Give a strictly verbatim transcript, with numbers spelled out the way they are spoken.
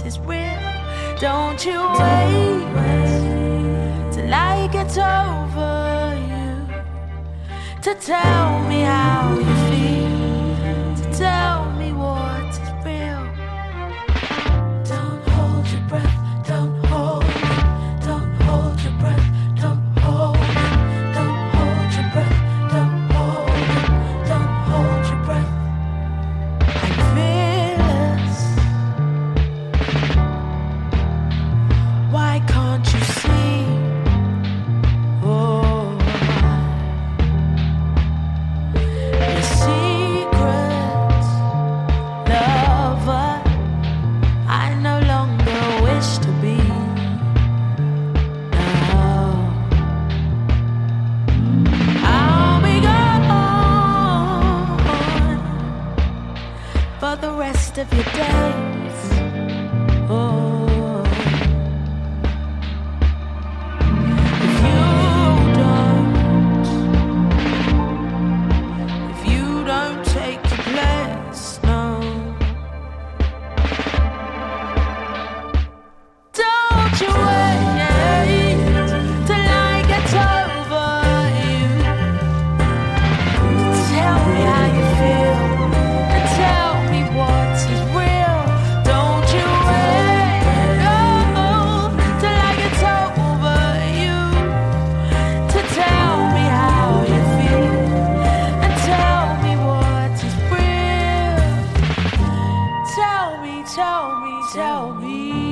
is real. Don't you wait till I get over you to tell me how you feel, to tell me what is real. Don't hold your breath, don't hold it, don't hold your breath, don't hold it, don't hold your breath, don't hold it, don't hold your breath. I'm fearless. Why can't you see? Oh, your secret lover, I no longer wish to be. No, I'll be gone for the rest of your days. Oh, if you don't, if you don't take your place, no. Don't you wait till I get over you. Tell me how you feel and tell me what is real. Don't you wait, oh, till I get over you to tell me how you feel and tell me what is real. Tell me, tell me, tell me.